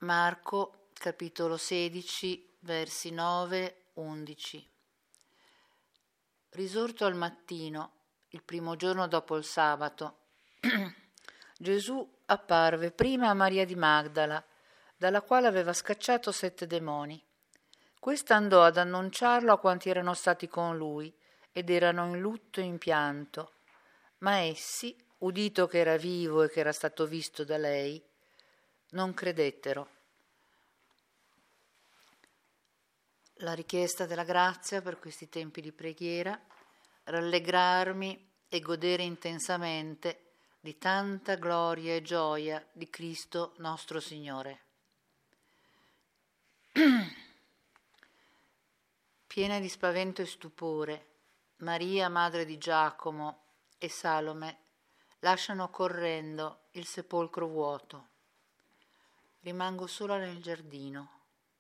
Marco, capitolo 16, versi 9-11. Risorto al mattino, il primo giorno dopo il sabato, Gesù apparve prima a Maria di Magdala, dalla quale aveva scacciato 7 demoni. Questa andò ad annunciarlo a quanti erano stati con lui ed erano in lutto e in pianto. Ma essi, udito che era vivo e che era stato visto da lei, non credettero. La richiesta della grazia per questi tempi di preghiera, rallegrarmi e godere intensamente di tanta gloria e gioia di Cristo nostro Signore. Piena di spavento e stupore, Maria, madre di Giacomo, e Salome lasciano correndo il sepolcro vuoto. Rimango sola nel giardino.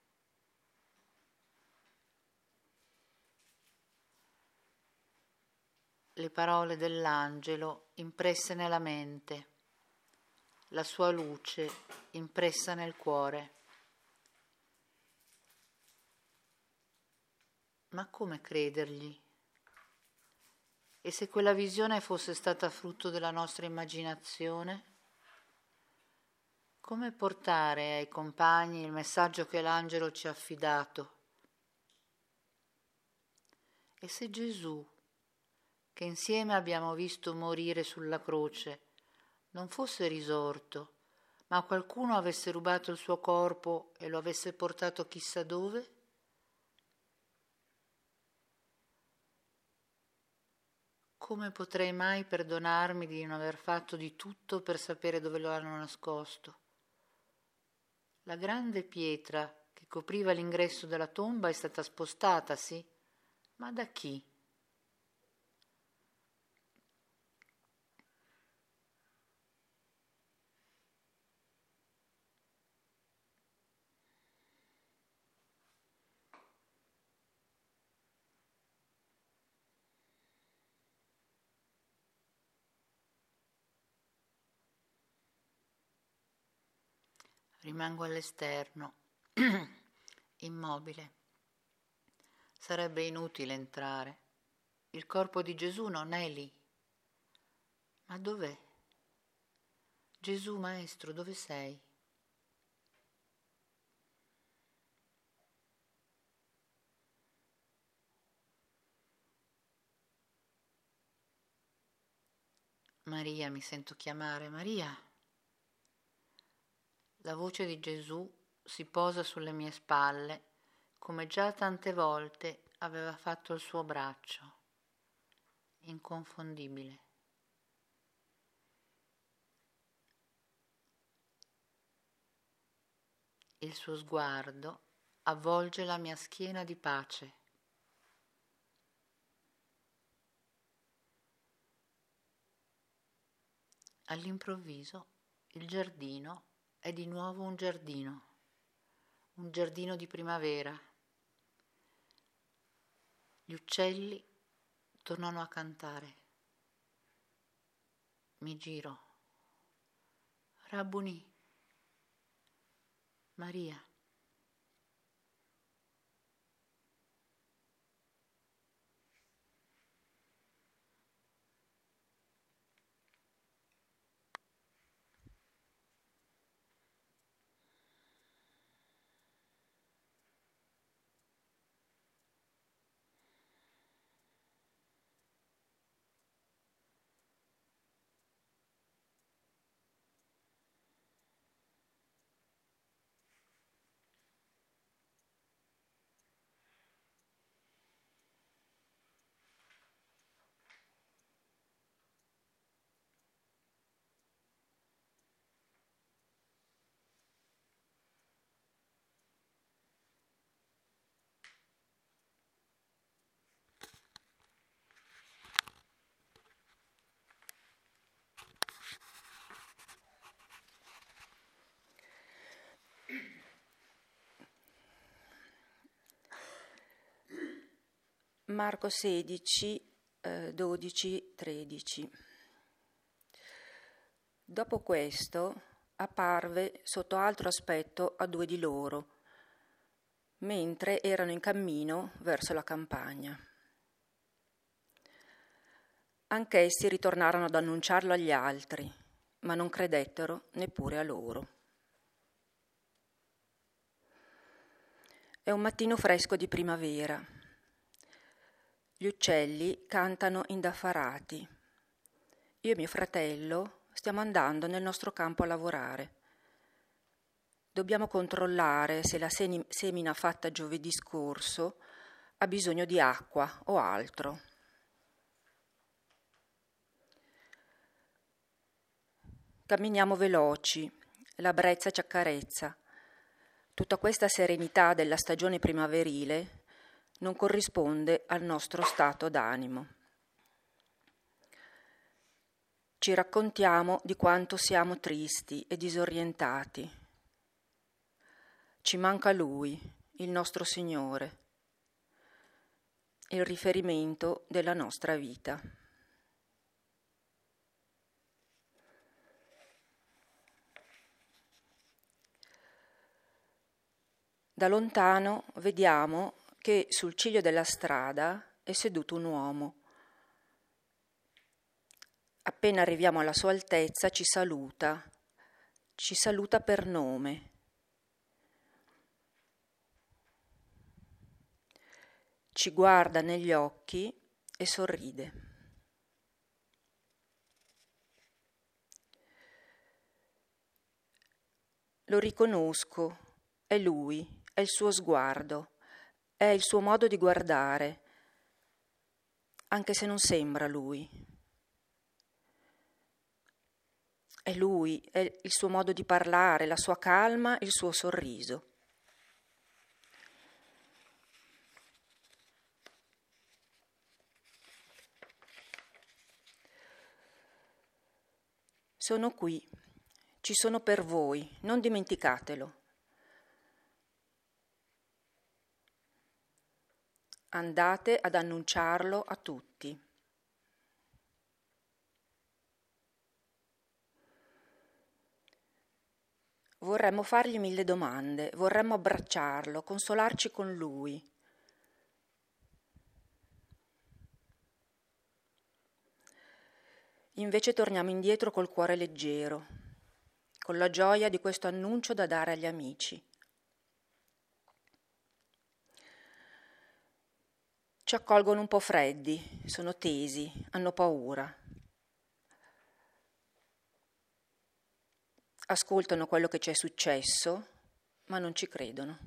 Le parole dell'angelo impresse nella mente, la sua luce impressa nel cuore. Ma come credergli? E se quella visione fosse stata frutto della nostra immaginazione? Come portare ai compagni il messaggio che l'angelo ci ha affidato? E se Gesù, che insieme abbiamo visto morire sulla croce, non fosse risorto, ma qualcuno avesse rubato il suo corpo e lo avesse portato chissà dove? Come potrei mai perdonarmi di non aver fatto di tutto per sapere dove lo hanno nascosto? La grande pietra che copriva l'ingresso della tomba è stata spostata, sì, ma da chi? Rimango all'esterno, immobile. Sarebbe inutile entrare. Il corpo di Gesù non è lì. Ma dov'è? Gesù, Maestro, dove sei? Maria, mi sento chiamare. Maria. La voce di Gesù si posa sulle mie spalle, come già tante volte aveva fatto il suo braccio, inconfondibile. Il suo sguardo avvolge la mia schiena di pace. All'improvviso il giardino è di nuovo un giardino di primavera. Gli uccelli tornano a cantare. Mi giro. Rabbuni, Maria. Marco 16, 12, 13. Dopo questo apparve sotto altro aspetto a 2 di loro, mentre erano in cammino verso la campagna. Anch'essi ritornarono ad annunciarlo agli altri, ma non credettero neppure a loro. È un mattino fresco di primavera. Gli uccelli cantano indaffarati. Io e mio fratello stiamo andando nel nostro campo a lavorare. Dobbiamo controllare se la semina fatta giovedì scorso ha bisogno di acqua o altro. Camminiamo veloci, la brezza ci accarezza. Tutta questa serenità della stagione primaverile non corrisponde al nostro stato d'animo. Ci raccontiamo di quanto siamo tristi e disorientati. Ci manca Lui, il nostro Signore, il riferimento della nostra vita. Da lontano vediamo che sul ciglio della strada è seduto un uomo. Appena arriviamo alla sua altezza ci saluta per nome. Ci guarda negli occhi e sorride. Lo riconosco, è lui, è il suo sguardo, è il suo modo di guardare, anche se non sembra lui. È lui, è il suo modo di parlare, la sua calma, il suo sorriso. Sono qui, ci sono per voi, non dimenticatelo. Andate ad annunciarlo a tutti. Vorremmo fargli 1000 domande, vorremmo abbracciarlo, consolarci con lui. Invece torniamo indietro col cuore leggero, con la gioia di questo annuncio da dare agli amici. Ci accolgono un po' freddi, sono tesi, hanno paura. Ascoltano quello che ci è successo, ma non ci credono.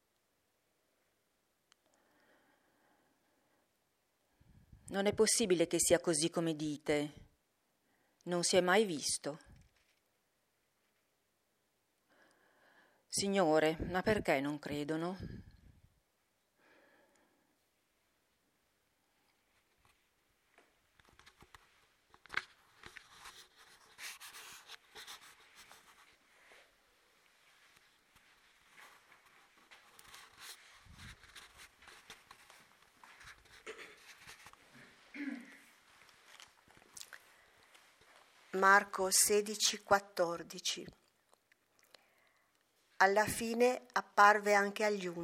Non è possibile che sia così come dite. Non si è mai visto. Signore, ma perché non credono? Marco 16,14. Alla fine apparve anche agli